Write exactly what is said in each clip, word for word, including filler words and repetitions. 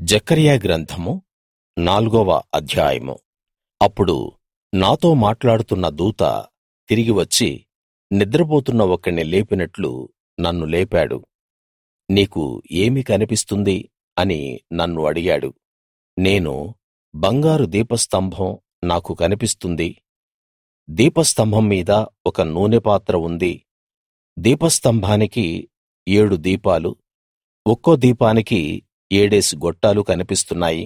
జెకర్యా గ్రంథము నాల్గవ అధ్యాయము అప్పుడు నాతో మాట్లాడుతున్న దూత తిరిగి వచ్చి నిద్రపోతున్న ఒకణ్ణి లేపినట్లు నన్ను లేపాడు. నీకు ఏమి కనిపిస్తుంది అని నన్ను అడిగాడు. నేను, బంగారు దీపస్తంభం నాకు కనిపిస్తుంది. దీపస్తంభం మీద ఒక నూనె పాత్ర ఉంది. దీపస్తంభానికి ఏడు దీపాలు, ఒక్కో దీపానికి ఏడేసి గొట్టాలు కనిపిస్తున్నాయి.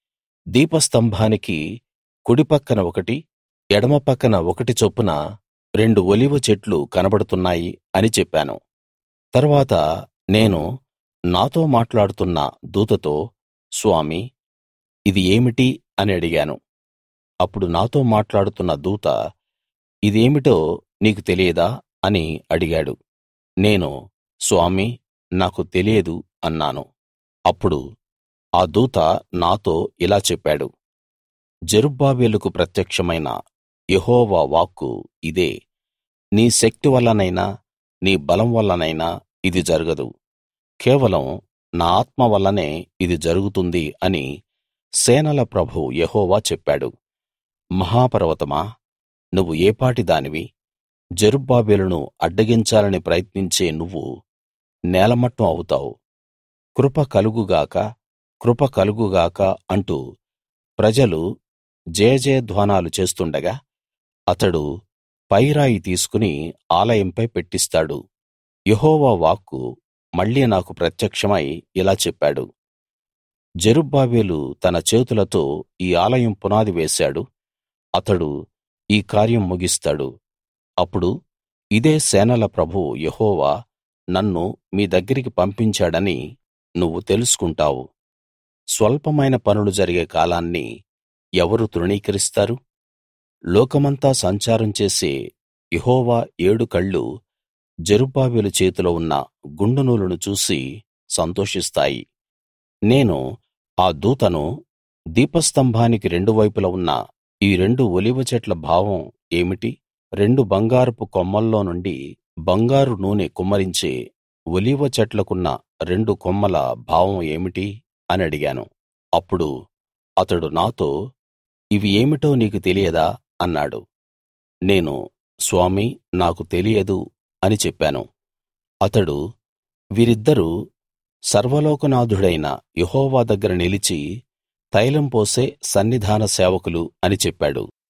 దీపస్తంభానికి కుడి పక్కన ఒకటి, ఎడమ పక్కన ఒకటి చొప్పున రెండు ఒలీవ చెట్లు కనబడుతున్నాయి అని చెప్పాను. తరువాత నేను నాతో మాట్లాడుతున్న దూతతో, స్వామీ, ఇది ఏమిటి అని అడిగాను. అప్పుడు నాతో మాట్లాడుతున్న దూత, ఇదేమిటో నీకు తెలియదా అని అడిగాడు. నేను, స్వామీ, నాకు తెలియదు అన్నాను. అప్పుడు ఆ దూత నాతో ఇలా చెప్పాడు, జెరుబ్బాబెలుకు ప్రత్యక్షమైన యెహోవా వాక్కు ఇదే. నీ శక్తి వల్లనైనా నీ బలం వల్లనైనా ఇది జరగదు, కేవలం నా ఆత్మ వల్లనే ఇది జరుగుతుంది అని సేనల ప్రభువు యెహోవా చెప్పాడు. మహాపర్వతమా, నువ్వు ఏపాటి దానివి? జెరుబ్బాబెలును అడ్డగించాలని ప్రయత్నించే నువ్వు నేలమట్టం అవుతావు. కృప కలుగు గాక, కృప కలుగు గాక అంటూ ప్రజలు జయజయధ్వానాలు చేస్తుండగా అతడు పైరాయి తీసుకుని ఆలయంపై పెట్టిస్తాడు. యెహోవా వాక్కు మళ్ళీ నాకు ప్రత్యక్షమై ఇలా చెప్పాడు, జెరుబ్బాబెలు తన చేతులతో ఈ ఆలయం పునాది వేశాడు. అతడు ఈ కార్యం ముగిస్తాడు. అప్పుడు ఇదే సేనల ప్రభువు యెహోవా నన్ను మీ దగ్గరికి పంపించాడని నువ్వు తెలుసుకుంటావు. స్వల్పమైన పనులు జరిగే కాలాన్ని ఎవరు తృణీకరిస్తారు? లోకమంతా సంచారం చేసే యెహోవా ఏడు కళ్ళు జెరుబ్బాబెలు చేతిలో ఉన్న గుండు నూలును చూసి సంతోషిస్తాయి. నేను ఆ దూతను, దీపస్తంభానికి రెండు వైపులా ఉన్న ఈ రెండు ఒలీవ చెట్ల భావం ఏమిటి? రెండు బంగారపు కొమ్మల్లో నుండి బంగారు నూనె కుమ్మరించే ఒలీవ చెట్లకున్న రెండు కొమ్మల భావం ఏమిటి అని అడిగాను. అప్పుడు అతడు నాతో, ఇవి ఏమిటో నీకు తెలియదా అన్నాడు. నేను, స్వామీ, నాకు తెలియదు అని చెప్పాను. అతడు, వీరిద్దరూ సర్వలోకనాథుడైన యెహోవా దగ్గర నిలిచి తైలం పోసే సన్నిధాన సేవకులు అని చెప్పాడు.